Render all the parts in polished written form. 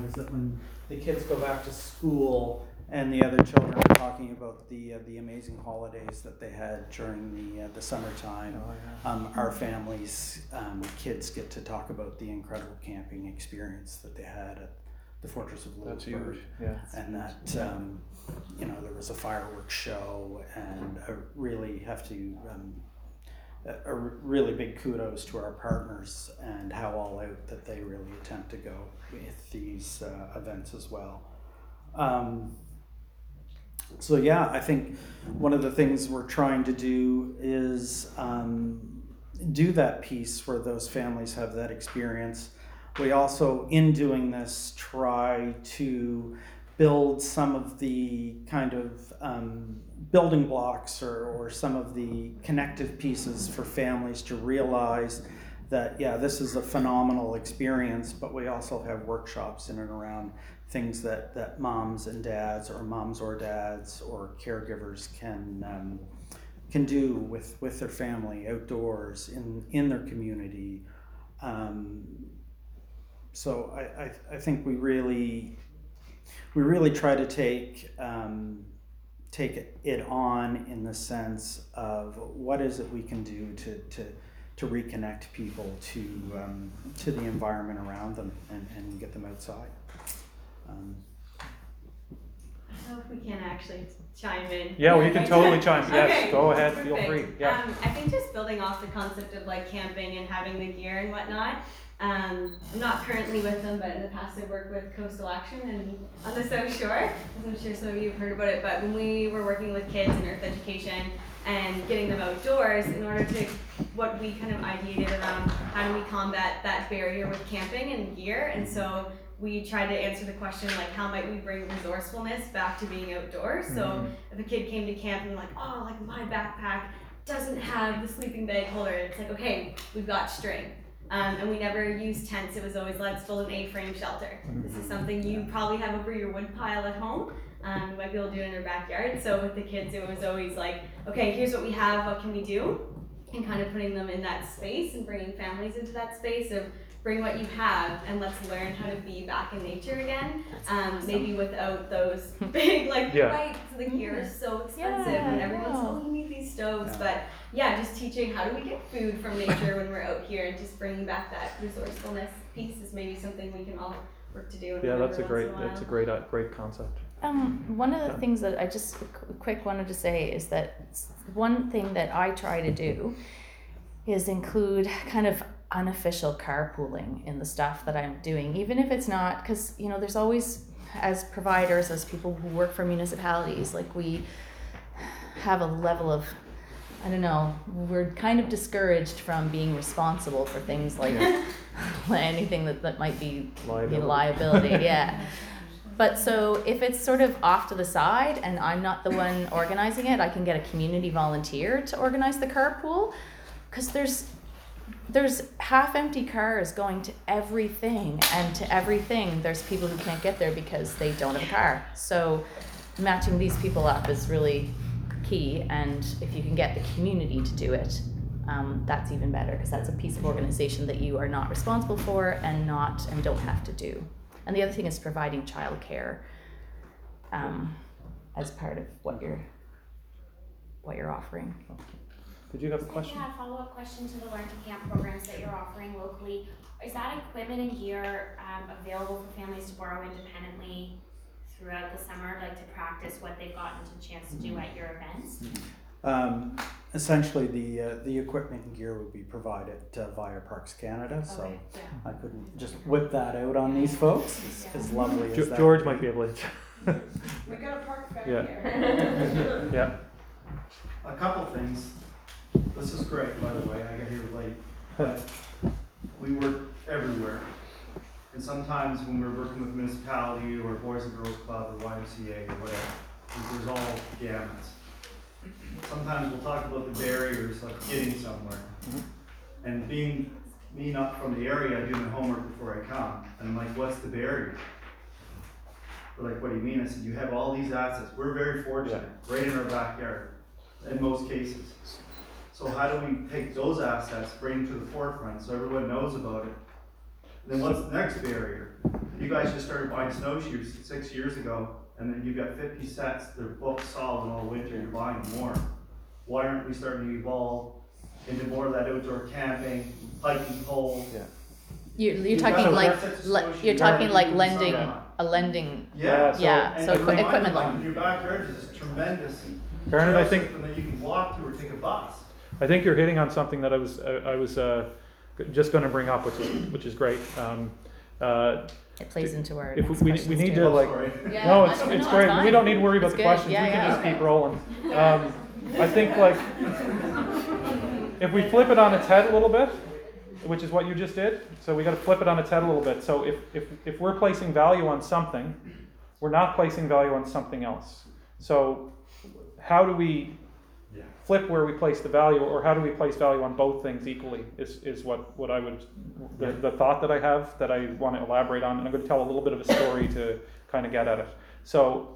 is that when the kids go back to school and the other children are talking about the amazing holidays that they had during the summertime, our families, kids get to talk about the incredible camping experience that they had at the Fortress of Lewisburg. That's huge, yeah. And that there was a fireworks show, and I really have to a really big kudos to our partners and how all out that they really attempt to go with these events as well. So yeah, I think one of the things we're trying to do is do that piece where those families have that experience. We also, in doing this, try to build some of the kind of building blocks or some of the connective pieces for families to realize that, yeah, this is a phenomenal experience, but we also have workshops in and around things that moms and dads, or moms or dads or caregivers can do with their family outdoors in their community. So I think we really try to take it on in the sense of what is it we can do to reconnect people to the environment around them and get them outside. I hope we can actually chime in. Yeah, well, you can totally chime in. Yes, Okay, go ahead, perfect. feel free. Yeah. I think just building off the concept of like camping and having the gear and whatnot. I'm not currently with them, but in the past I've worked with Coastal Action and on the South Shore. I'm sure some of you have heard about it, but when we were working with kids in earth education and getting them outdoors, in order to, what we kind of ideated around how do we combat that barrier with camping and gear, and so we tried to answer the question like how might we bring resourcefulness back to being outdoors. So if a kid came to camp and like, oh, like my backpack doesn't have the sleeping bag holder, it's like, okay, we've got string. And we never used tents. It was always, let's build an A-frame shelter. This is something you probably have over your wood pile at home. You might be able to do it in your backyard. So with the kids, it was always like, okay, here's what we have, what can we do? And kind of putting them in that space and bringing families into that space of bring what you have and let's learn how to be back in nature again. Maybe without those big, right, so the gear is so expensive and everyone's, oh, you need these stoves. But yeah, just teaching how do we get food from nature when we're out here, and just bringing back that resourcefulness piece is maybe something we can all work to do. Yeah, that's a great concept. One of the things that I just quick wanted to say is that one thing that I try to do is include kind of unofficial carpooling in the stuff that I'm doing, even if it's not, because there's always, as providers, as people who work for municipalities, like we have a level of, I don't know, we're kind of discouraged from being responsible for things like anything that might be liability. Yeah. But so if it's sort of off to the side and I'm not the one organizing it, I can get a community volunteer to organize the carpool, because there's half-empty cars going to everything, and to everything there's people who can't get there because they don't have a car. So matching these people up is really key, and if you can get the community to do it, that's even better, because that's a piece of organization that you are not responsible for and don't have to do. And the other thing is providing childcare as part of what you're offering. Did you have a question? Yeah, a follow-up question to the Learn to Camp programs that you're offering locally. Is that equipment and gear available for families to borrow independently throughout the summer, like to practice what they've gotten a chance to do at your events? Essentially, the equipment and gear would be provided via Parks Canada, so Okay, yeah. I couldn't just whip that out on these folks. As lovely as that. George might be able to. We got a park back Yeah. here. Yeah. A couple things. This is great, by the way. I got here late, but we work everywhere. And sometimes when we're working with municipality or Boys and Girls Club or YMCA or whatever, there's all gamuts. Sometimes we'll talk about the barriers of getting somewhere. And being me not from the area, I do my homework before I come. And I'm like, what's the barrier? They're like, what do you mean? I said, you have all these assets. We're very fortunate, right in our backyard, in most cases. So how do we take those assets, bring them to the forefront so everyone knows about it? And then what's the next barrier? You guys just started buying snowshoes 6 years ago, and then you've got 50 sets, they're booked solid in all winter, you're buying more. Why aren't we starting to evolve into more of that outdoor camping, hiking poles? Yeah. You're You've talking got like, sets of le- snowshoes you're talking like already in lending, summer. a lending, Yeah. yeah, And so you remind equipment them, loan. in your backyard is this tremendous Karen, I trail think system that you can walk to or take a bus. I think you're hitting on something that I was just going to bring up, which is great. It plays into our If next we questions need too. to like. Sorry. No, it's great. fine. We don't need to worry about It's the good. questions. Yeah, We can yeah. just keep rolling. I think like if we flip it on its head a little bit, which is what you just did. So we got to flip it on its head a little bit. So if we're placing value on something, we're not placing value on something else. So how do we flip where we place the value, or how do we place value on both things equally is what I would, the thought that I have that I want to elaborate on, and I'm going to tell a little bit of a story to kind of get at it. So,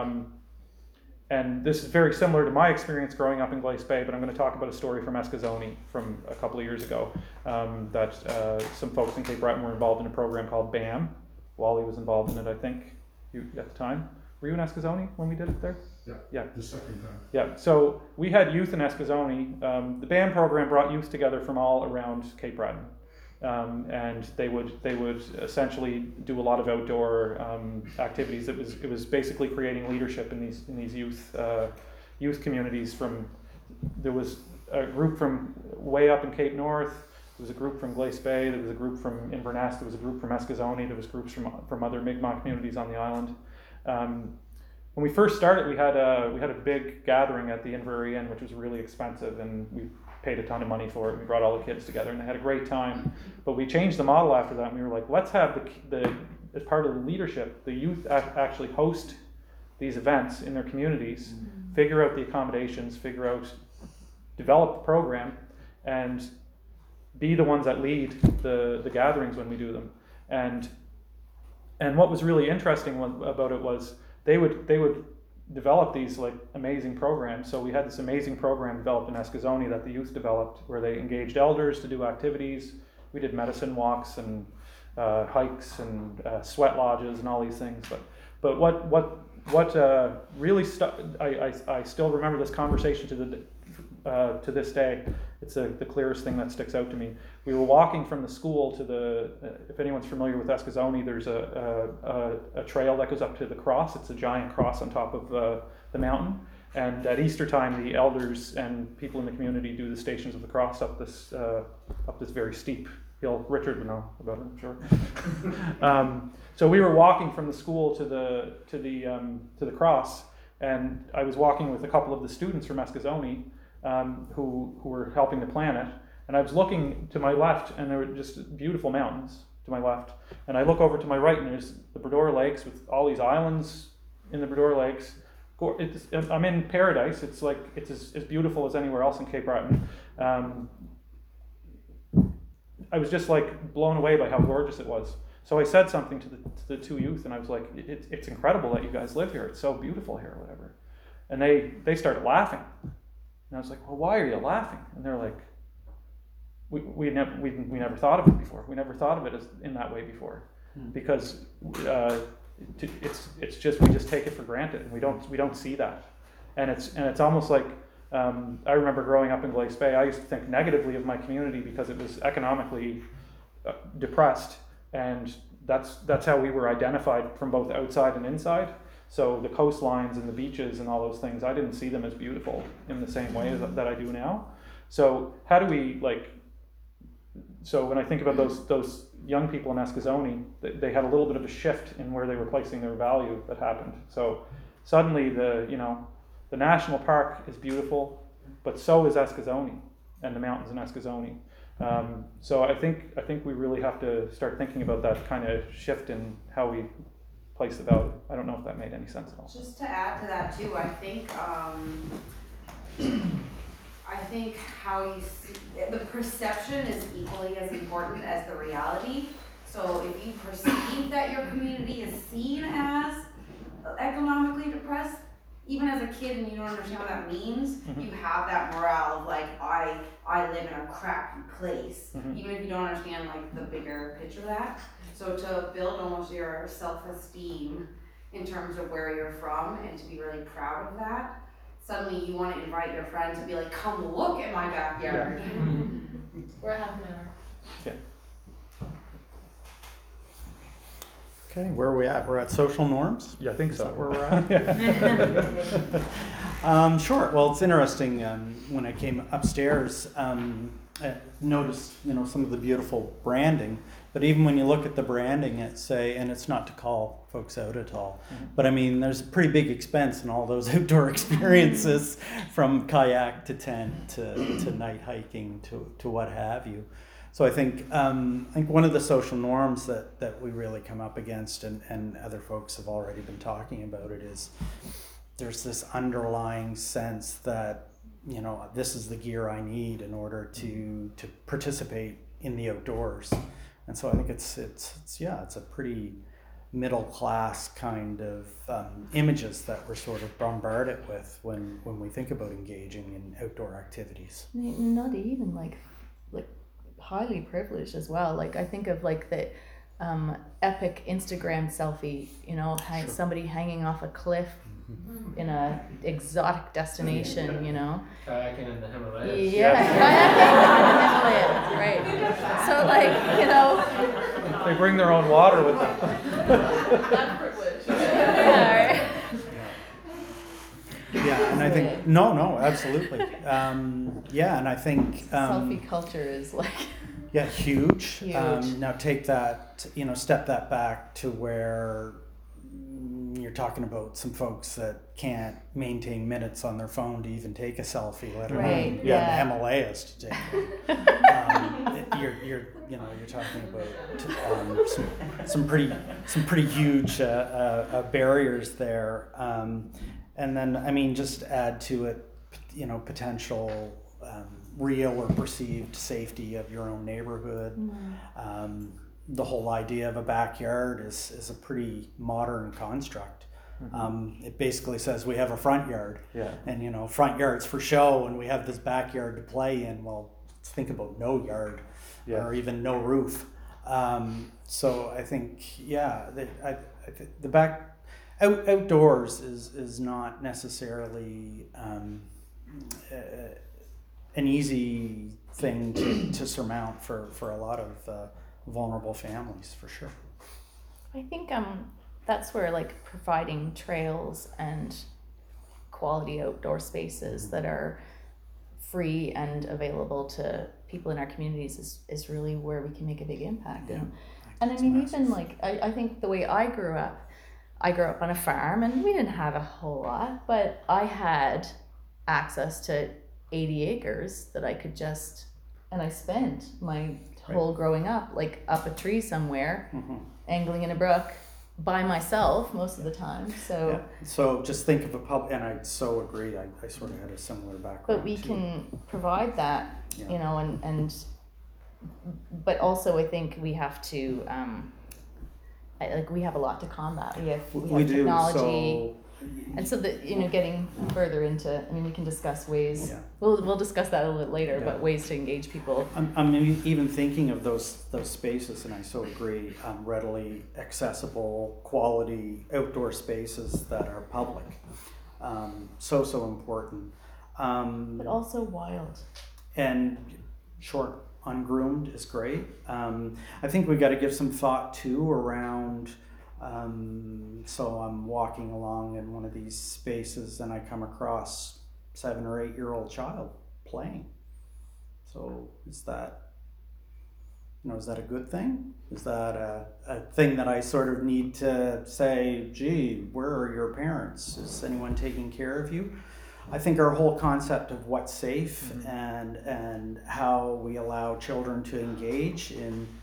and this is very similar to my experience growing up in Glace Bay, but I'm going to talk about a story from Escazone from a couple of years ago, that some folks in Cape Breton were involved in a program called BAM. Wally was involved in it, I think, at the time. Were you in Escazone when we did it there? Yeah. The second time. Yeah, so we had youth in Escazone. The BAM program brought youth together from all around Cape Breton, and they would essentially do a lot of outdoor activities. It was basically creating leadership in these youth communities. There was a group from way up in Cape North. There was a group from Glace Bay. There was a group from Inverness. There was a group from Escazone. There was groups from other Mi'kmaq communities on the island. When we first started, we had a big gathering at the Inverary Inn, which was really expensive, and we paid a ton of money for it. We brought all the kids together, and they had a great time. But we changed the model after that, and we were like, let's have the as part of the leadership, the youth actually host these events in their communities, figure out the accommodations, develop the program, and be the ones that lead the gatherings when we do them. And what was really interesting about it was they would develop these like amazing programs. So we had this amazing program developed in Escazone that the youth developed, where they engaged elders to do activities. We did medicine walks and hikes and sweat lodges and all these things. But what really I still remember this conversation to this day. It's the clearest thing that sticks out to me. We were walking from the school to if anyone's familiar with Escazone, there's a trail that goes up to the cross. It's a giant cross on top of the mountain. And at Easter time, the elders and people in the community do the Stations of the Cross up this very steep hill. Richard would know about it, I'm sure. So we were walking from the school to the cross, and I was walking with a couple of the students from Escazone, who were helping to plan it, and I was looking to my left, and there were just beautiful mountains to my left, and I look over to my right, and there's the Bredor Lakes with all these islands in the Bredor Lakes. I'm in paradise. It's like it's as beautiful as anywhere else in Cape Breton. I was just like blown away by how gorgeous it was. So I said something to the two youth, and I was like, "It's incredible that you guys live here. It's so beautiful here, or whatever." And they started laughing. And I was like, "Well, why are you laughing?" And they're like, "We never thought of it before. We never thought of it in that way before, because it's just we just take it for granted, and we don't see that. And it's almost like I remember growing up in Glace Bay. I used to think negatively of my community because it was economically depressed, and that's how we were identified from both outside and inside. So the coastlines and the beaches and all those things, I didn't see them as beautiful in the same way that I do now. So how do we so when I think about those young people in Escazone, they had a little bit of a shift in where they were placing their value that happened. So suddenly the national park is beautiful, but so is Escazone and the mountains in Escazone. So I think we really have to start thinking about that kind of shift in how we place the value. I don't know if that made any sense at all. Just to add to that too, I think how you see, the perception is equally as important as the reality. So if you perceive that your community is seen as economically depressed, even as a kid and you don't understand what that means, you have that morale of like, I live in a crappy place, even if you don't understand like the bigger picture of that. So to build almost your self-esteem in terms of where you're from and to be really proud of that, suddenly you want to invite your friends and be like, come look at my backyard. We're half an hour. Okay, where are we at? We're at social norms? Yeah, I think Is so. that where we're at? Sure. Well, it's interesting. When I came upstairs, I noticed, some of the beautiful branding. But even when you look at the branding, and it's not to call folks out at all, but I mean, there's a pretty big expense in all those outdoor experiences, from kayak to tent to night hiking to what have you. So I think one of the social norms that we really come up against, and other folks have already been talking about it, is there's this underlying sense that this is the gear I need in order to participate in the outdoors. And so I think it's a pretty middle class kind of images that we're sort of bombarded with when we think about engaging in outdoor activities. Not even like highly privileged as well. Like I think of like the epic Instagram selfie, Sure. somebody hanging off a cliff in a exotic destination, Kayaking in the Himalayas. kayaking in the Himalayas, right? So like, They bring their own water with them. That's privilege. yeah, right? Yeah, and I think no, absolutely. And I think Selfie culture is like huge. Huge. Now take that, step that back to where you're talking about some folks that can't maintain minutes on their phone to even take a selfie, let alone Right, in yeah. the Himalayas to take one. You're talking about some pretty huge barriers there. And then, I mean, just add to it, potential real or perceived safety of your own neighborhood. The whole idea of a backyard is a pretty modern construct. It basically says we have a front yard, and front yards for show, and we have this backyard to play in. Well, let's think about no yard, or even no roof. So I think, I think the outdoors is not necessarily an easy thing to surmount for a lot of vulnerable families, for sure. I think that's where like providing trails and quality outdoor spaces that are free and available to people in our communities is really where we can make a big impact. And I mean, even like I think the way I grew up on a farm, and we didn't have a whole lot, but I had access to 80 acres that I could and I spent my whole growing up like up a tree somewhere, angling in a brook by myself most of the time. So so just think of a pub, and I so agree. I sort of had a similar background. but we can provide that, and but also I think we have to we have a lot to combat. We have technology. And so that, getting further into, I mean, we can discuss ways, we'll discuss that a little bit later, but ways to engage people. I'm even thinking of those spaces, and I so agree, readily accessible, quality outdoor spaces that are public. So important. But also wild. And short, ungroomed is great. I think we got to give some thought too around, so I'm walking along in one of these spaces and I come across 7 or 8 year old child playing. So is that a good thing? Is that a thing that I sort of need to say, gee, where are your parents? Is anyone taking care of you? I think our whole concept of what's safe and how we allow children to engage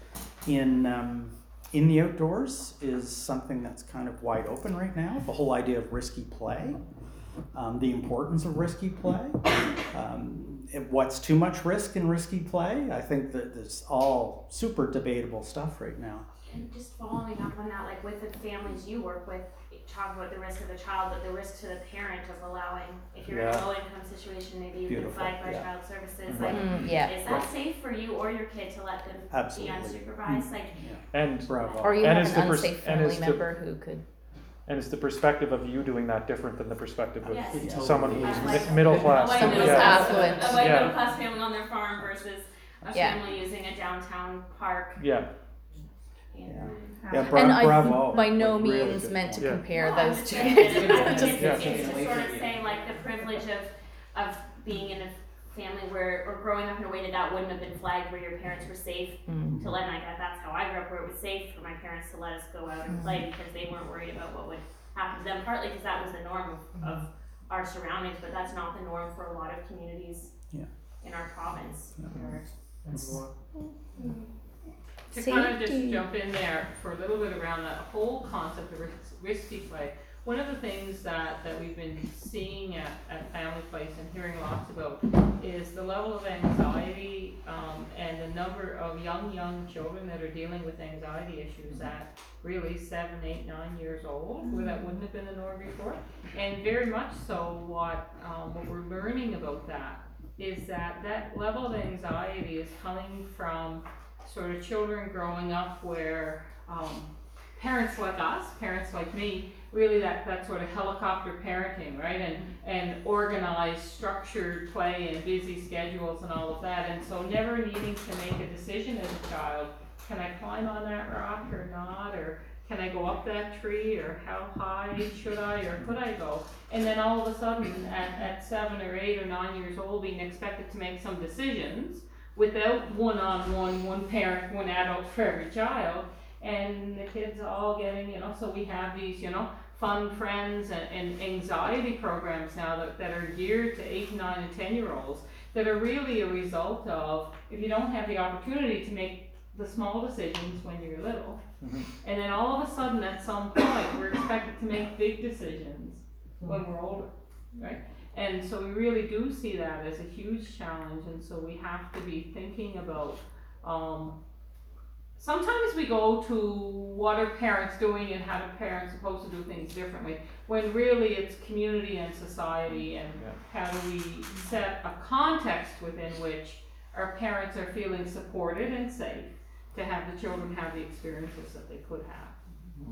in the outdoors is something that's kind of wide open right now. The whole idea of risky play, the importance of risky play, what's too much risk in risky play. I think that it's all super debatable stuff right now. And just following up on that, like with the families you work with, talk about the risk of the child, but the risk to the parent of allowing, if you're in Yeah. a low income situation, maybe you've been Beautiful, flagged by yeah. child services, Mhm. like, Yeah. is that safe for you or your kid to let them Absolutely. be unsupervised? Like, And Bravo. Or you And have is an the pers- unsafe and family is the- member who could. And is the perspective of you doing that different than the perspective of Yes. Totally. someone who's Like- middle class? a white Someone middle who's class, affluent. a white Yeah. middle class family on their farm versus a Yeah. family using a downtown park. Yeah, Yeah, And I bravo. by no Like, really means good meant to point. Yeah. compare No, I'm those just two. saying, I think Yeah. it's Yeah. to sort of say like the privilege of being in a family where, or growing up in a way that wouldn't have been flagged, where your parents were safe Mm. to let, like that's how I grew up, where it was safe for my parents to let us go out and play because they weren't worried about what would happen to them, partly because that was the norm of our surroundings, but that's not the norm for a lot of communities Yeah. in our province. Or- To kind of just Safety. jump in there for a little bit around that whole concept of risky play, one of the things that we've been seeing at Family Place and hearing lots about is the level of anxiety and the number of young children that are dealing with anxiety issues at really 7, 8, 9 years old, where that wouldn't have been the norm before. And very much so what we're learning about that is that level of anxiety is coming from sort of children growing up where parents like us, parents like me, really that sort of helicopter parenting, right? And organized, structured play and busy schedules and all of that. And so never needing to make a decision as a child, can I climb on that rock or not? Or can I go up that tree? Or how high should I or could I go? And then all of a sudden at 7 or 8 or 9 years old being expected to make some decisions without one-on-one, one parent, one adult for every child, and the kids all getting, so we have these, fun friends and anxiety programs now that are geared to 8, 9, and 10-year-olds that are really a result of, if you don't have the opportunity to make the small decisions when you're little, and then all of a sudden at some point we're expected to make big decisions when we're older, right? And so we really do see that as a huge challenge, and so we have to be thinking about, sometimes we go to what are parents doing and how do parents supposed to do things differently, when really it's community and society and how do we set a context within which our parents are feeling supported and safe to have the children have the experiences that they could have.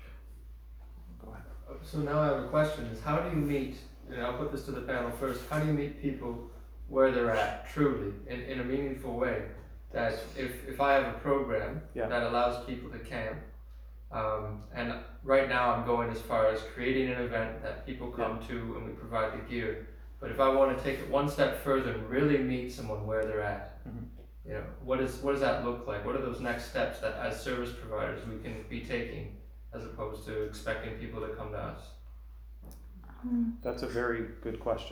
So now I have a question, is how do you meet, and I'll put this to the panel first, how do you meet people where they're at truly, in a meaningful way? That if I have a program that allows people to camp, and right now I'm going as far as creating an event that people come to and we provide the gear, but if I want to take it one step further and really meet someone where they're at, what does that look like? What are those next steps that as service providers we can be taking, as opposed to expecting people to come to us? that's a very good question.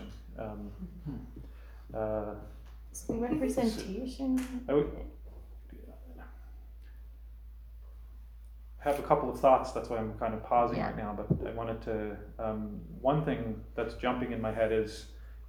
Representation. I would have a couple of thoughts, that's why I'm kind of pausing right now, but I wanted to, one thing that's jumping in my head is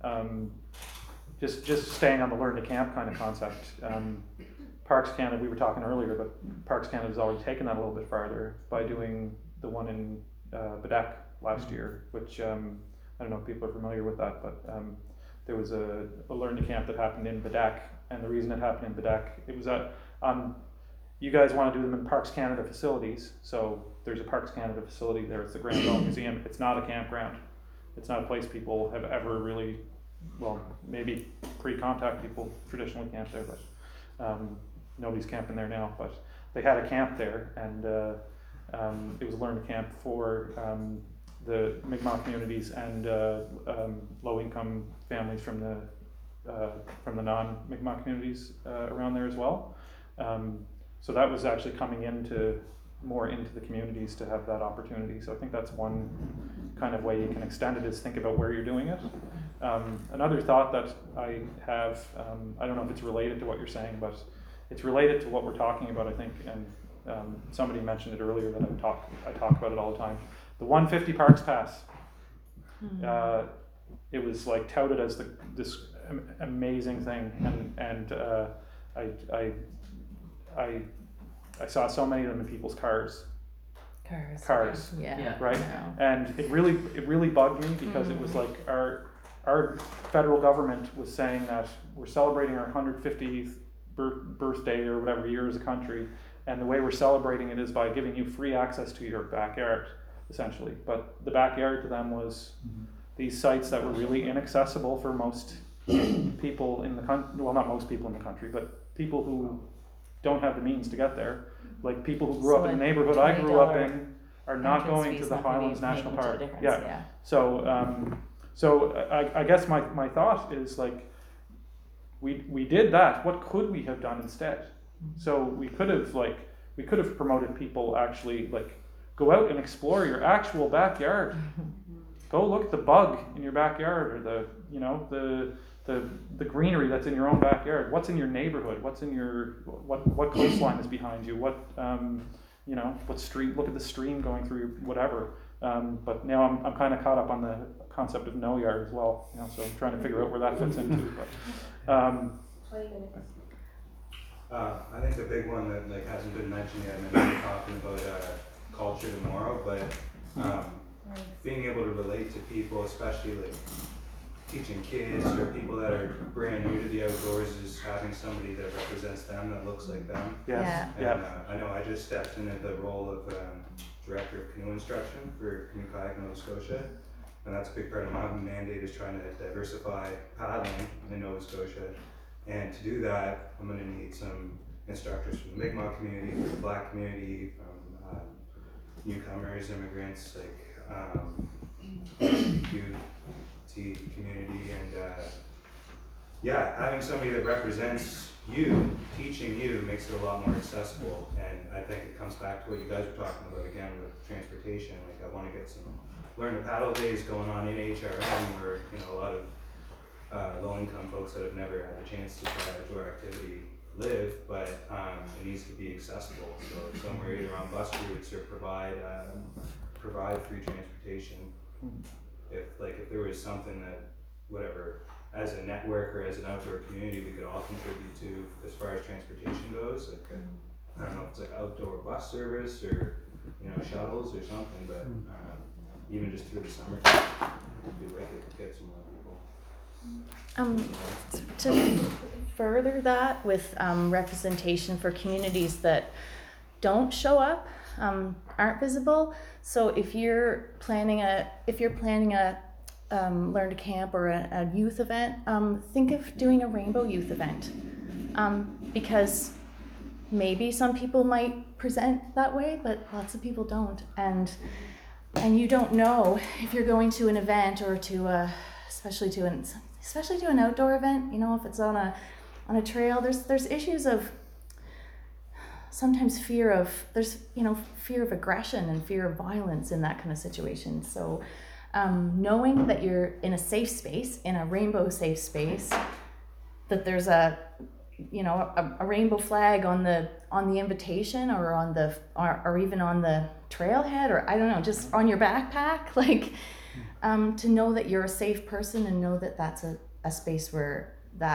just staying on the Learn to Camp kind of concept. Parks Canada, we were talking earlier, but Parks Canada has already taken that a little bit farther by doing the one in Bedeque last year, which I don't know if people are familiar with that, but there was a Learn to Camp that happened in Bedeque, and the reason it happened in Bedeque, it was you guys want to do them in Parks Canada facilities, so there's a Parks Canada facility there, it's the Grand Ole Museum, it's not a campground, it's not a place people have ever really, well, maybe pre-contact people traditionally camped there, but nobody's camping there now, but they had a camp there, and it was a Learn to Camp for the Mi'kmaq communities and low-income families from the non-Mi'kmaq communities around there as well. So that was actually coming more into the communities to have that opportunity. So I think that's one kind of way you can extend it, is think about where you're doing it. Another thought that I have, I don't know if it's related to what you're saying, but it's related to what we're talking about, I think, and somebody mentioned it earlier that I talk about it all the time. The 150 Parks Pass, it was like touted as this amazing thing, and I saw so many of them in people's cars, cars, Yeah. right? No. And it really bugged me because it was like our federal government was saying that we're celebrating our 150th birthday or whatever year as a country, and the way we're celebrating it is by giving you free access to your backyard, essentially. But the backyard to them was these sites that were really inaccessible for most people in the country. Well, not most people in the country, but people who don't have the means to get there. Like people who grew up in the neighborhood I grew up in are not going to the Highlands National Park. Yeah. So I guess my thought is like we did that. What could we have done instead? So we could have promoted people actually like go out and explore your actual backyard. Go look at the bug in your backyard or the greenery that's in your own backyard. What's in your neighborhood? What's in your what coastline is behind you? What what stream? Look at the stream going through your whatever. But now I'm kind of caught up on the concept of no yard as well. So I'm trying to figure out where that fits into. But, I think the big one that like hasn't been mentioned yet. I mean, we're talking about culture tomorrow, but being able to relate to people, especially like teaching kids or people that are brand new to the outdoors, is having somebody that represents them, that looks like them. yes. And I know I just stepped into the role of director of canoe instruction for Canoe Kayak Nova Scotia, and that's a big part of my mandate, is trying to diversify paddling in Nova Scotia. And to do that, I'm going to need some instructors from the Mi'kmaq community, from the Black community, from newcomers, immigrants, like youth community, and having somebody that represents you, teaching you, makes it a lot more accessible. And I think it comes back to what you guys were talking about again with transportation. Like I want to get some learn to paddle days going on in HRM, where a lot of low-income folks that have never had the chance to try outdoor activity live, but it needs to be accessible. So somewhere either on bus routes or provide free transportation. If there was something that, whatever, as a network or as an outdoor community, we could all contribute to as far as transportation goes. Like I don't know if it's like outdoor bus service or shuttles or something, but even just through the summer, it'd be wicked to get some more people. To further that with representation for communities that don't show up, aren't visible. So if you're planning a learn to camp or a youth event, think of doing a rainbow youth event, because maybe some people might present that way, but lots of people don't, and you don't know if you're going to an event or to especially to an outdoor event. If it's on a trail, there's issues of sometimes fear of aggression and fear of violence in that kind of situation. So knowing that you're in a safe space, in a rainbow safe space, that there's a rainbow flag on the invitation or or even on the trailhead, or I don't know, just on your backpack, to know that you're a safe person and know that that's a space where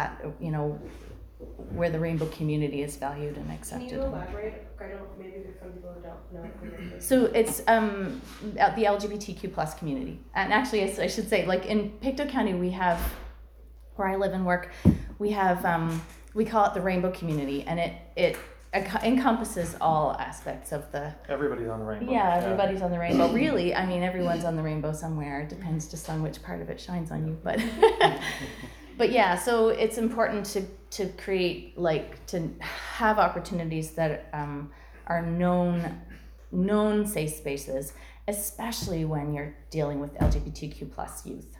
where the rainbow community is valued and accepted. Can you elaborate? I don't, maybe some people don't know. So it's the LGBTQ plus community, and actually I should say, like in Pictou County, we have, where I live and work, we have we call it the rainbow community, and it encompasses all aspects of the. Everybody's on the rainbow. Yeah, everybody's on the rainbow. Really, I mean, everyone's on the rainbow somewhere. It depends just on which part of it shines on you, but. But yeah, so it's important to create, to have opportunities that are known safe spaces, especially when you're dealing with LGBTQ plus youth.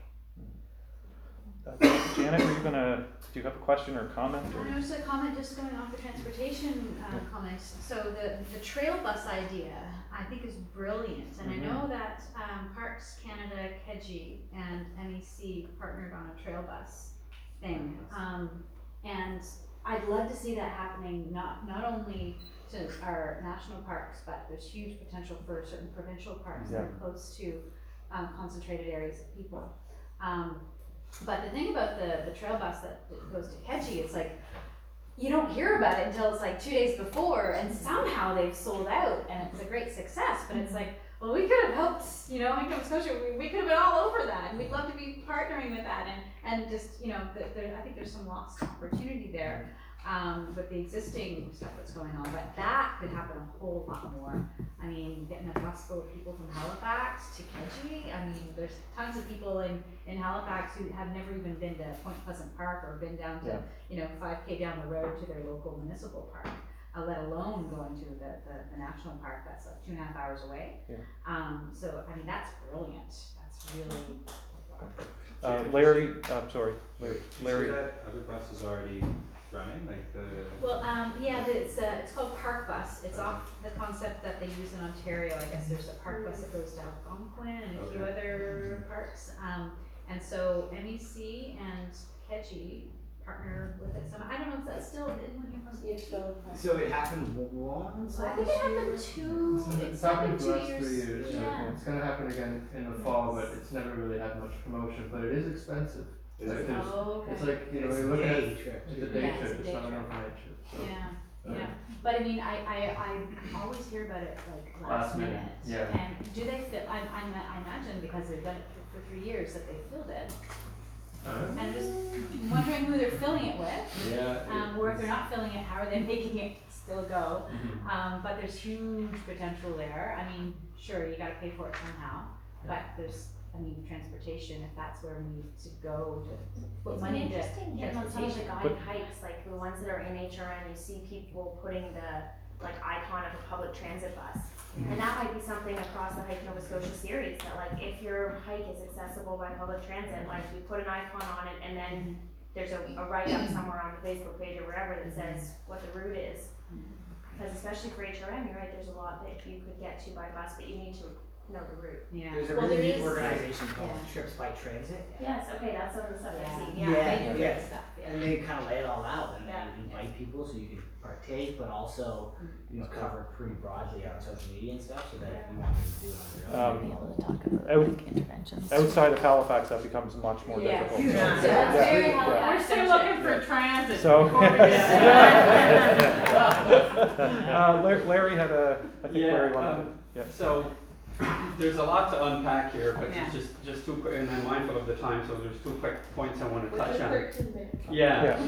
Janet, do you have a question or a comment? No, just a comment, just going off the transportation comments. So the trail bus idea, I think, is brilliant, and I know that Parks Canada, KEDGI, and MEC partnered on a trail bus thing, and I'd love to see that happening not only to our national parks, but there's huge potential for certain provincial parks that are close to concentrated areas of people. But the thing about the trail bus that goes to KEDGI, it's like you don't hear about it until it's like 2 days before, and somehow they've sold out, and it's a great success. But it's like, well, we could have helped, you know, in Nova Scotia, we could have been all over that, and we'd love to be partnering with that, and just, you know, I think there's some lost opportunity there with the existing stuff that's going on, but that could happen a whole lot more. I mean, getting a bus full of people from Halifax to Kedzie, I mean, there's tons of people in Halifax who have never even been to Point Pleasant Park or been down to, you know, 5K down the road to their local municipal park. Let alone going to the national park that's like 2.5 hours away. So I mean, that's brilliant. That's really. Larry. Larry. That other bus is already running, like the. Well, yeah, it's called Park Bus. It's off the concept that they use in Ontario. I guess there's a park bus that goes to Algonquin and a few other parks. And so MEC and Kedzie partner with it. So I don't know if that's still So it happened once. I think it happened two. It's happened for the last 2 3 years. years. Yeah. It's going to happen again in the fall, but it's never really had much promotion. But it is expensive. Is it? Okay. It's like, you know, It's you're a looking at day trip. it's a day Yeah, it's trip. a It's day not an trip. overnight trip. So. Yeah. But I mean, I always hear about it like last minute. Yeah. And do they fit? I imagine because they've done it for 3 years that they filled it. And I'm just wondering who they're filling it with. Yeah. Or if they're not filling it, how are they making it still go? But there's huge potential there. I mean, sure, you got to pay for it somehow, but there's. I mean, transportation, if that's where we need to go to put It's money been into interesting hitting on some of the transportation. guide hikes, like the ones that are in HRM, you see people putting the like icon of a public transit bus. And that might be something across the Hike Nova Scotia series, that like if your hike is accessible by public transit, like we put an icon on it and then there's a write-up somewhere on the Facebook page or wherever that says what the route is. Because especially for HRM, you're right, there's a lot that you could get to by bus, but you need to know the route. Yeah. There's a Well, really there neat is- organization called yeah. Trips by Transit. Yes, okay, that's some of the stuff I've seen, Yeah, yeah. they do Yeah. great stuff. Yeah. And they kind of lay it all out and Yeah. they invite people so you can partake, but also, you know, cover pretty broadly on social media and stuff so that if you want to do it on your own. Be able to talk about Out- like interventions. Outside of Halifax, that becomes much more Yeah. difficult. So So, that's very yeah. Halifax. We're still looking for transit. So- before we get Larry had I think Larry wanted. um, Yeah. So, there's a lot to unpack here, but Yeah. just two quick, and I'm mindful of the time, so there's 2 quick points I want to touch on. 13 minutes. Yeah.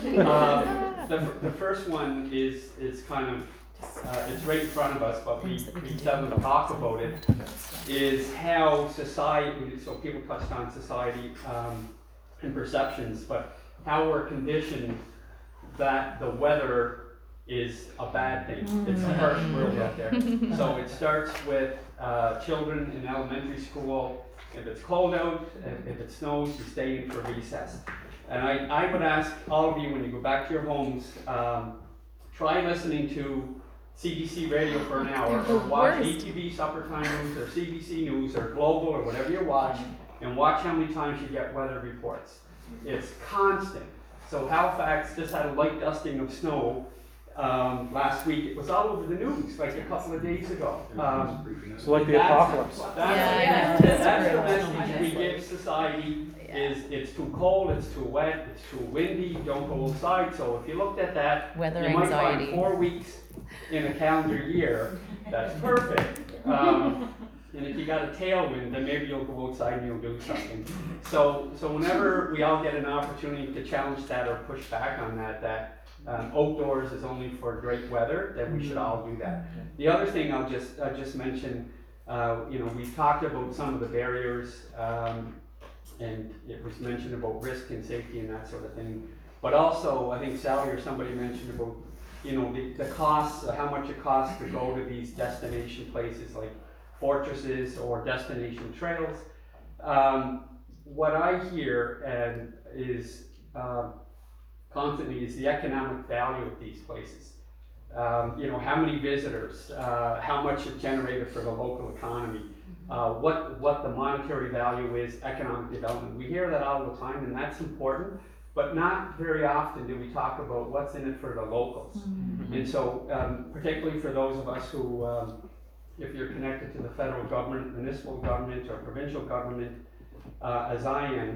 The first one is kind of, it's right in front of us, but we Things that we can do. seldom talk about it, Talk about stuff. is how society, so people touched on society and perceptions, but how we're conditioned that the weather is a bad thing. It's the harsh world out there. So it starts with children in elementary school. If it's cold out, if it snows, you stay in for recess. And I would ask all of you, when you go back to your homes, try listening to CBC radio for an hour, They're or the watch worst. ETV Supper Time News, or CBC News, or Global, or whatever you watch, and watch how many times you get weather reports. It's constant. So Halifax just had a light dusting of snow last week. It was all over the news like a couple of days ago. It's like the That's- apocalypse. That's, Yeah, that's the I know. message we give society, Yeah. is it's too cold, it's too wet, it's too windy, don't go outside. So if you looked at that, Weather you might anxiety. find 4 weeks in a calendar year, that's perfect. And if you got a tailwind, then maybe you'll go outside and you'll do something. So whenever we all get an opportunity to challenge that or push back on that outdoors is only for great weather, then we should all do that. The other thing I'll just mention, you know, we've talked about some of the barriers, and it was mentioned about risk and safety and that sort of thing. But also, I think Sally or somebody mentioned about, you know, the costs, how much it costs to go to these destination places like fortresses or destination trails. What I hear is constantly is the economic value of these places. You know, how many visitors, how much it generated for the local economy, what the monetary value is, economic development. We hear that all the time, and that's important, but not very often do we talk about what's in it for the locals. And so, particularly for those of us who, if you're connected to the federal government, municipal government, or provincial government, as I am,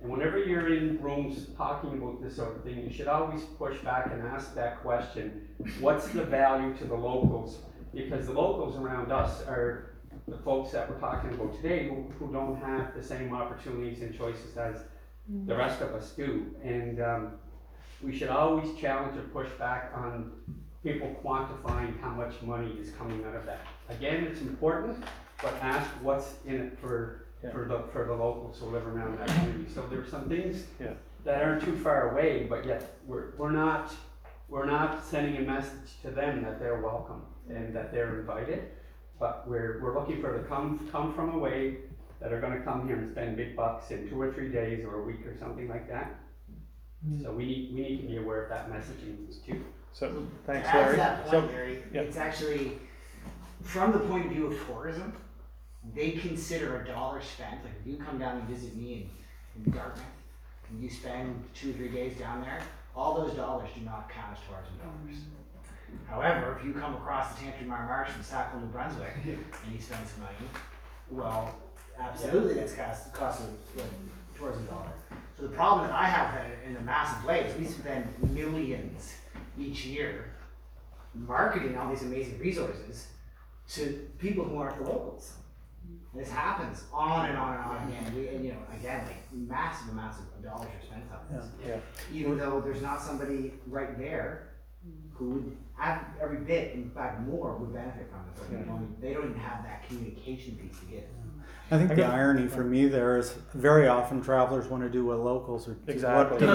And whenever you're in rooms talking about this sort of thing, you should always push back and ask that question, what's the value to the locals? Because the locals around us are the folks that we're talking about today who don't have the same opportunities and choices as the rest of us do. And we should always challenge or push back on people quantifying how much money is coming out of that. Again, it's important, but ask what's in it for the locals who live around that community. So there's some things that aren't too far away, but yet we're not sending a message to them that they're welcome and that they're invited. But we're looking for the come from away that are going to come here and spend big bucks in 2 or 3 days or a week or something like that. So we need to be aware of that messaging too. So thanks, To add to Larry. that point, Larry, yeah. it's actually, from the point of view of tourism, they consider a dollar spent, like if you come down and visit me in Dartmouth, and you spend 2 or 3 days down there, all those dollars do not count as tourism dollars. However, if you come across the Tantramar Marsh from Sackville, New Brunswick, and you spend some money, well, absolutely that's cost of tourism dollar. So the problem that I have in a massive way is we spend millions each year marketing all these amazing resources to people who aren't the locals. This happens on and on and on again. And again, like massive amounts of dollars are spent on this. Yeah. Even though there's not somebody right there who would have every bit, in fact more, would benefit from it. But they don't even have that communication piece to give. I think the irony for me there is very often travelers want to do what locals are Exactly.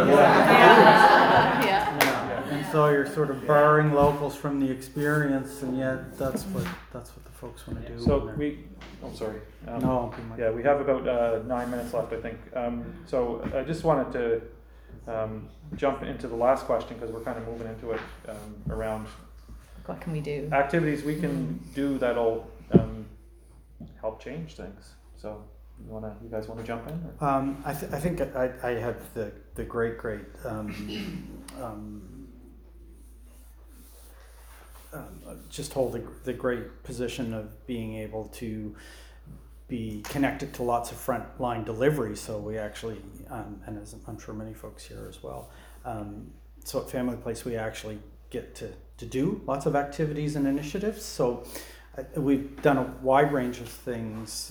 And so you're sort of borrowing locals from the experience, and yet that's what the folks want to do. So sorry. No. Yeah, we have about 9 minutes left, I think. So I just wanted to jump into the last question because we're kind of moving into it around what can we do? Activities we can do that'll help change things. So you guys want to jump in? I think I have the great just hold the great position of being able to be connected to lots of frontline delivery. So we actually, and as I'm sure many folks here as well, so at Family Place we actually get to do lots of activities and initiatives. So we've done a wide range of things.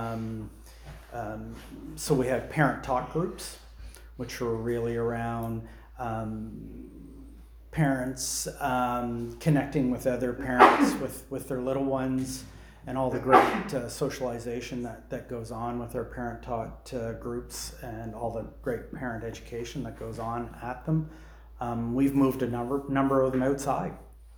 So we have parent talk groups, which are really around parents connecting with other parents with their little ones, and all the great socialization that goes on with our parent taught groups, and all the great parent education that goes on at them. We've moved a number of them outside.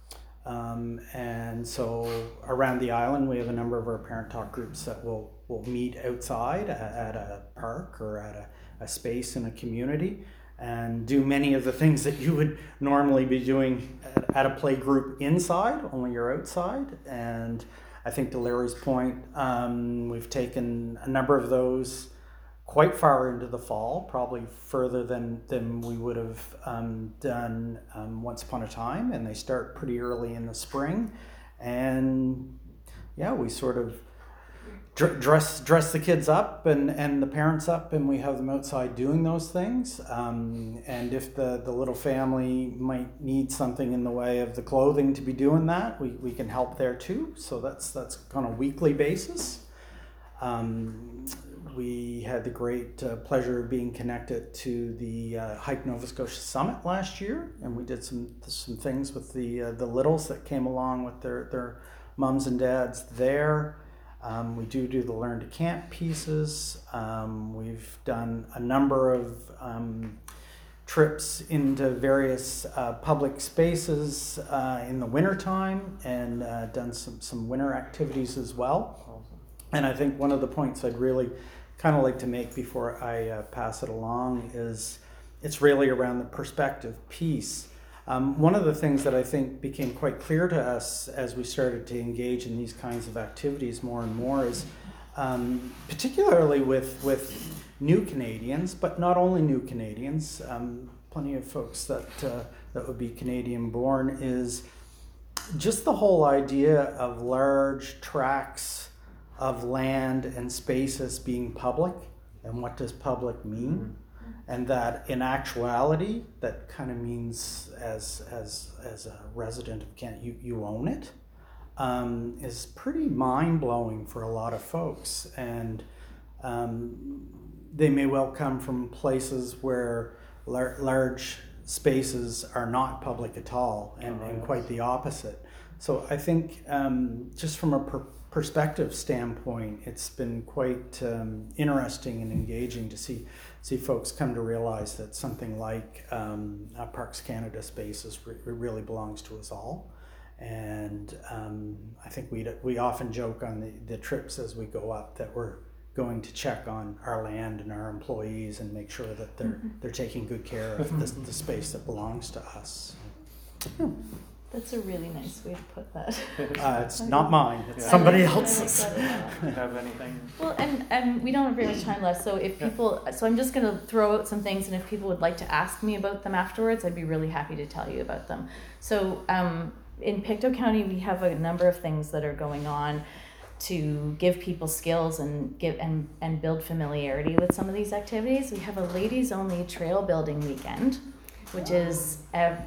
And so around the island, we have a number of our parent talk groups that will meet outside at a park or at a space in a community, and do many of the things that you would normally be doing at a play group inside, only you're outside. And I think to Larry's point, we've taken a number of those quite far into the fall, probably further than we would have done once upon a time, and they start pretty early in the spring. And yeah, we sort of dress the kids up and the parents up, and we have them outside doing those things. And if the little family might need something in the way of the clothing to be doing that, we can help there too. So that's on a weekly basis. We had the great pleasure of being connected to the Hike Nova Scotia Summit last year, and we did some things with the littles that came along with their mums and dads there. We do the Learn to Camp pieces. We've done a number of trips into various public spaces in the wintertime, and done some winter activities as well. And I think one of the points I'd really kind of like to make before I pass it along is it's really around the perspective piece. One of the things that I think became quite clear to us as we started to engage in these kinds of activities more and more is, particularly with new Canadians, but not only new Canadians, plenty of folks that would be Canadian born, is just the whole idea of large tracts of land and spaces being public, and what does public mean? and that in actuality, that kind of means as a resident of Kent, you own it, is pretty mind-blowing for a lot of folks. And they may well come from places where large spaces are not public at all, and quite the opposite. So I think just from a perspective standpoint, it's been quite interesting and engaging to see folks come to realize that something like Parks Canada spaces really belongs to us all. And I think we often joke on the trips as we go up that we're going to check on our land and our employees and make sure that they're taking good care of the space that belongs to us. That's a really nice way to put that. It's not mine, it's somebody else's. Have anything? Well, and we don't have very much time left, so if people, so I'm just going to throw out some things, and if people would like to ask me about them afterwards, I'd be really happy to tell you about them. So in Pictou County, we have a number of things that are going on to give people skills and build familiarity with some of these activities. We have a ladies only trail building weekend, which is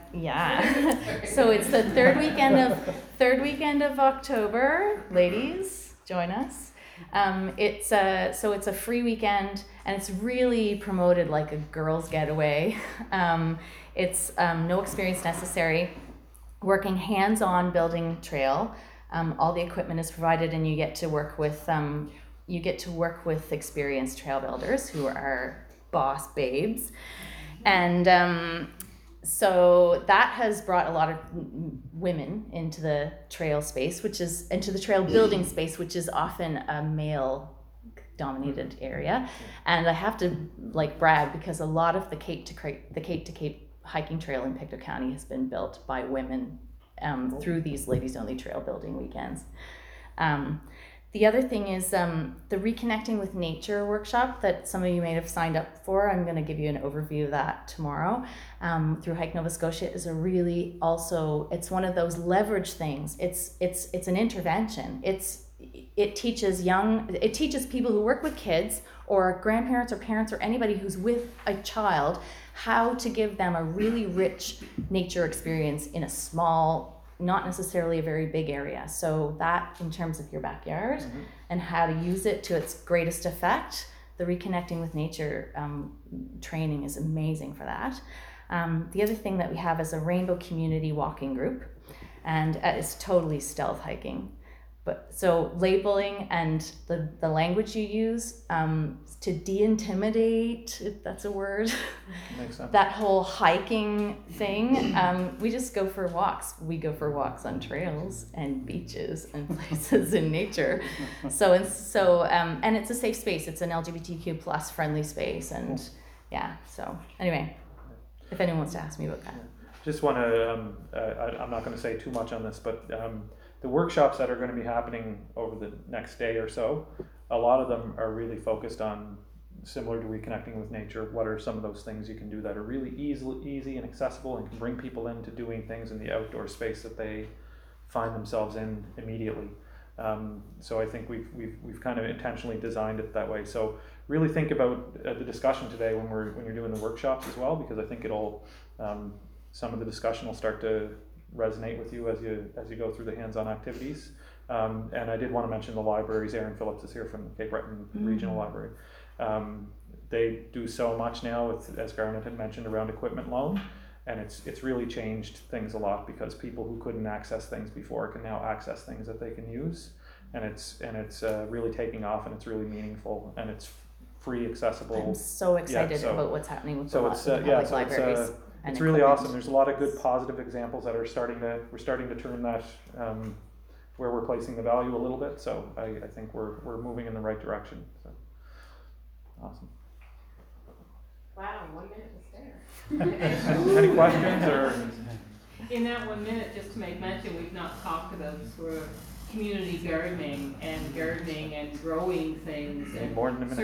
so it's the third weekend of October. Ladies, join us. It's a free weekend, and it's really promoted like a girls' getaway. It's no experience necessary. Working hands-on building trail. All the equipment is provided, and you get to work with experienced trail builders who are boss babes. And so that has brought a lot of women into the trail space, into the trail building space, which is often a male dominated area. And I have to brag, because a lot of the Cape to Cape hiking trail in Pictou County has been built by women through these ladies only trail building weekends. The other thing is the Reconnecting with Nature workshop that some of you may have signed up for. I'm going to give you an overview of that tomorrow. Through Hike Nova Scotia is it's one of those leverage things. It's an intervention. It teaches people who work with kids or grandparents or parents or anybody who's with a child how to give them a really rich nature experience in a small, not necessarily a very big area. So that, in terms of your backyard and how to use it to its greatest effect, the Reconnecting with Nature training is amazing for that. The other thing that we have is a Rainbow Community Walking Group, and it's totally stealth hiking. But so labeling and the language you use to de-intimidate, if that's a word, Makes sense. that whole hiking thing, we just go for walks. We go for walks on trails and beaches and places in nature. So and it's a safe space. It's an LGBTQ plus friendly space, and so anyway, if anyone wants to ask me about that. Just want to, I'm not going to say too much on this, but the workshops that are going to be happening over the next day or so, a lot of them are really focused on, similar to Reconnecting with Nature, what are some of those things you can do that are really easy and accessible and can bring people into doing things in the outdoor space that they find themselves in immediately. So I think we've kind of intentionally designed it that way. So really think about the discussion today when you're doing the workshops as well, because I think it'll some of the discussion will start to resonate with you as you go through the hands-on activities. And I did want to mention the libraries. Erin Phillips is here from Cape Breton Regional Library. They do so much now, as Garnet had mentioned, around equipment loan, and it's really changed things a lot, because people who couldn't access things before can now access things that they can use, and it's really taking off, and it's really meaningful, and it's free, accessible. I'm so excited about what's happening with the public libraries. It's really awesome. There's a lot of good positive examples that we're starting to turn that where we're placing the value a little bit. So I think we're moving in the right direction. So awesome. Wow, 1 minute to spare. Any questions or? In that 1 minute, just to make mention, we've not talked about sort of community gardening and growing things, and more than a minute.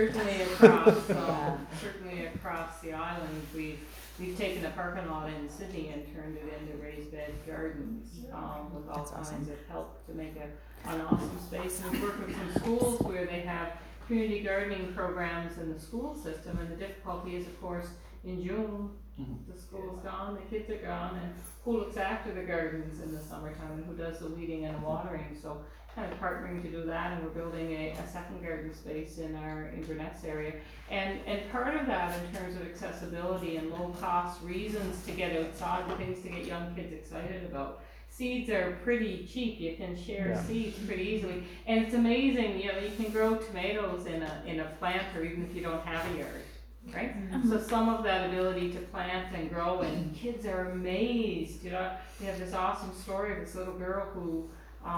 certainly across the island, we've taken a parking lot in Sydney and turned it into raised bed gardens with all kinds of help to make an awesome space. And we've worked with some schools where they have community gardening programs in the school system, and the difficulty is, of course, in June, the school's gone, the kids are gone, and who looks after the gardens in the summertime, and who does the weeding and watering? So kind of partnering to do that, and we're building a second garden space in our Inverness area. And part of that, in terms of accessibility and low cost reasons to get outside, the things to get young kids excited about. Seeds are pretty cheap, you can share seeds pretty easily, and it's amazing, you know, you can grow tomatoes in a planter even if you don't have a yard, right? So some of that ability to plant and grow, and kids are amazed, you know. We have this awesome story of this little girl who,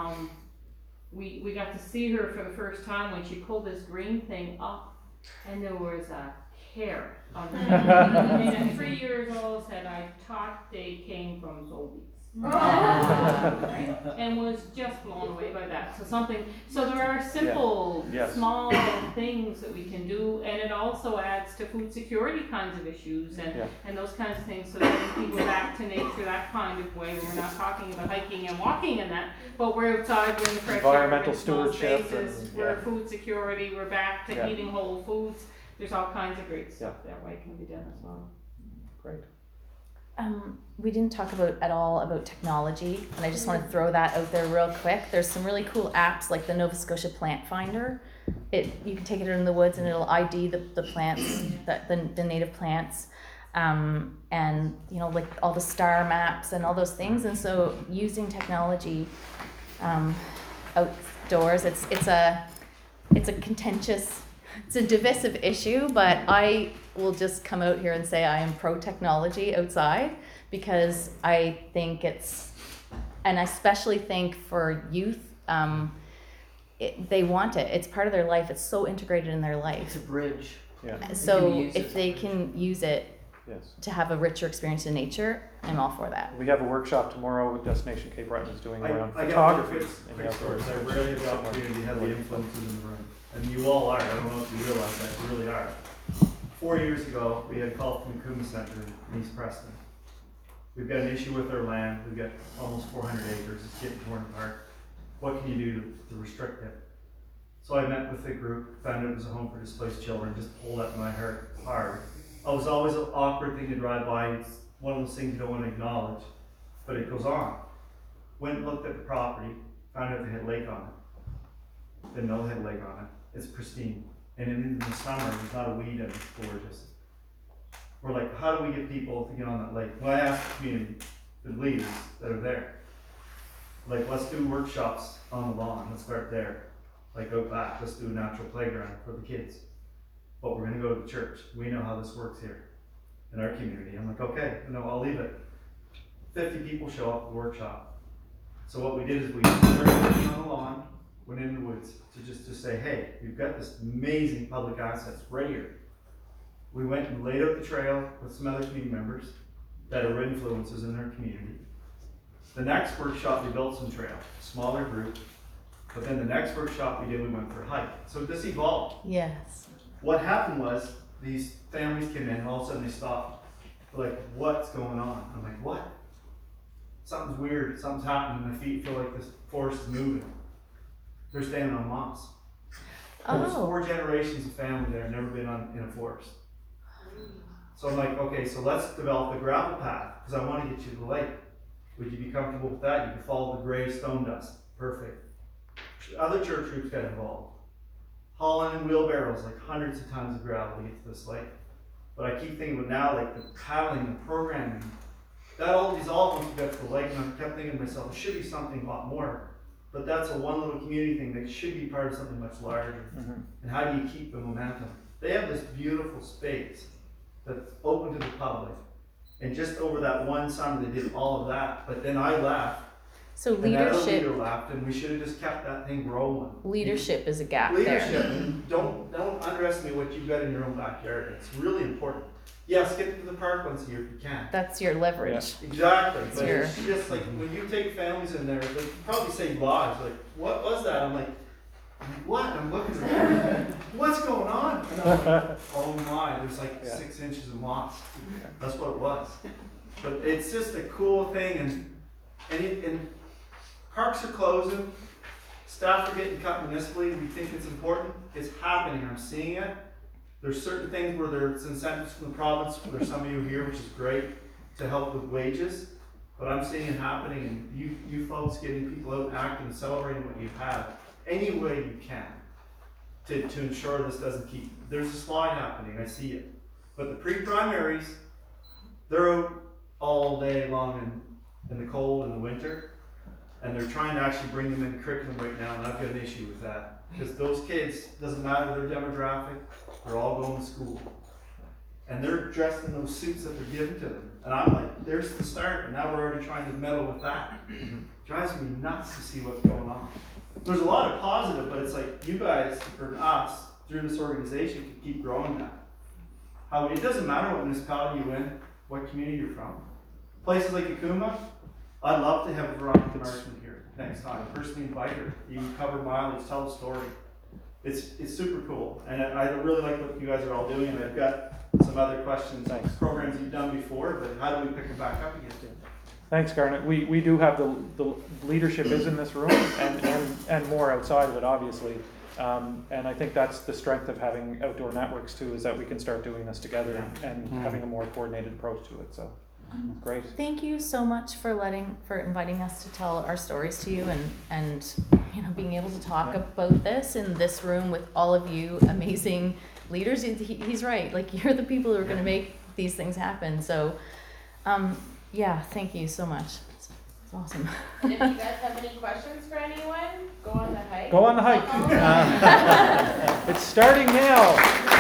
we got to see her for the first time when she pulled this green thing up, and there was a carrot underneath. And at 3 years old said, "I thought they came from Zolby's." Right? And was just blown away by that. So there are simple, small things that we can do, and it also adds to food security kinds of issues and those kinds of things. So that we go back to nature that kind of way. We're not talking about hiking and walking and that, but we're outside, we're in the fresh environmental air, small stewardship, spaces, we're food security, we're back to eating whole foods. There's all kinds of great stuff that way can be done as well. Great. We didn't talk at all about technology, and I just want to throw that out there real quick. There's some really cool apps like the Nova Scotia Plant Finder. You can take it in the woods and it'll ID the plants, the native plants, and you know, like all the star maps and all those things. And so using technology outdoors, it's a contentious, it's a divisive issue, but I will just come out here and say I am pro technology outside, because I think and I especially think for youth, they want it. It's part of their life. It's so integrated in their life. It's a bridge. Yeah. So if they can use it to have a richer experience in nature, I'm all for that. We have a workshop tomorrow with Destination Cape Breton is doing around I photography. quick stories. I rarely have the opportunity to have the influences in the room. And you all are. I don't know if you realize that. You really are. 4 years ago, we had a call from the Kuma Center in East Preston. We've got an issue with our land. We've got almost 400 acres. It's getting torn apart. What can you do to restrict it? So I met with the group, found it was a home for displaced children, just pulled up my heart hard. It was always an awkward thing to drive by. It's one of those things you don't want to acknowledge, but it goes on. Went and looked at the property, found out they had a lake on it. Didn't know they had a lake on it. It's pristine. And in the summer, there's not a weed in it. It's gorgeous. We're like, how do we get people to get on that lake? Well, I asked the community, the leaders that are there, like, let's do workshops on the lawn. Let's start there. Like, out back, let's do a natural playground for the kids. But we're going to go to the church. We know how this works here in our community. I'm like, okay, no, I'll leave it. 50 people show up at the workshop. So what we did is we started on the lawn, went in the woods to say, hey, we've got this amazing public assets right here. We went and laid out the trail with some other community members that are influences in their community. The next workshop, we built some trail, smaller group. But then the next workshop we did, we went for a hike. So this evolved. Yes. What happened was these families came in and all of a sudden they stopped. They're like, what's going on? I'm like, what? Something's weird, something's happening. My feet feel like this forest is moving. They're standing on moss. There's 4 generations of family there, never been in a forest. So I'm like, okay, so let's develop a gravel path, because I want to get you to the lake. Would you be comfortable with that? You can follow the gray stone dust. Perfect. Other church groups got involved. Hauling in wheelbarrows, like hundreds of tons of gravel to get to this lake. But I keep thinking about now, like the paddling, the programming, that all dissolved once we got to the lake, and I kept thinking to myself, it should be something a lot more. But that's a one little community thing that should be part of something much larger. And how do you keep the momentum? They have this beautiful space that's open to the public. And just over that one summer, they did all of that. But then I left. So and that other leadership. leader left, and we should have just kept that thing rolling. Leadership is a gap Leadership, there. and don't underestimate what you've got in your own backyard. It's really important. Yes, get to the park once a year if you can. That's your leverage. Exactly. That's But your... it's just like when you take families in there, they probably say lodge. Like, what was that? I'm like, what? I'm looking at it. What's going on? And I'm like, oh my, there's like 6 inches of moss. That's what it was. But it's just a cool thing, and parks are closing. Staff are getting cut municipally, we think it's important, it's happening, I'm seeing it. There's certain things where there's incentives from the province, there's some of you here, which is great, to help with wages. But I'm seeing it happening, and you folks getting people out acting and celebrating what you have, any way you can, to ensure this doesn't keep, there's a slide happening, I see it. But the pre-primaries, they're out all day long in the cold in the winter, and they're trying to actually bring them in curriculum right now, and I've got an issue with that. Because those kids, doesn't matter their demographic, they're all going to school. And they're dressed in those suits that they're given to them. And I'm like, there's the start, and now we're already trying to meddle with that. It drives me nuts to see what's going on. There's a lot of positive, but it's like, you guys, or us, through this organization, can keep growing that. It doesn't matter what municipality you're in, what community you're from. Places like Akuma, I'd love to have Veronica Marshman here next time. Personally invite her. You can cover mileage, tell the story. It's super cool. And I really like what you guys are all doing, and I've got some other questions, programs you've done before, but how do we pick them back up again? Thanks, Garnet. We do have the leadership is in this room and more outside of it, obviously. And I think that's the strength of having outdoor networks too, is that we can start doing this together and having a more coordinated approach to it. So great. Thank you so much for inviting us to tell our stories to you and being able to talk about this in this room with all of you amazing leaders. He's right. Like, you're the people who are going to make these things happen. So thank you so much. It's awesome. And if you guys have any questions for anyone, go on the hike. Go on the hike. It's starting now.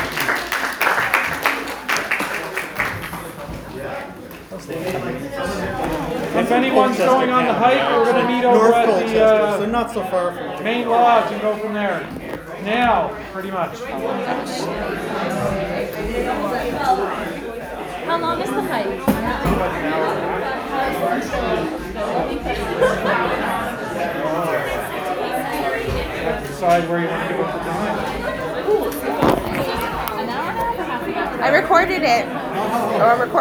If anyone's going on the hike, we're going to meet over at the so not so far from main lodge and go from there. Now, pretty much. How long is the hike? Decide where you want to go for time. I recorded it. Or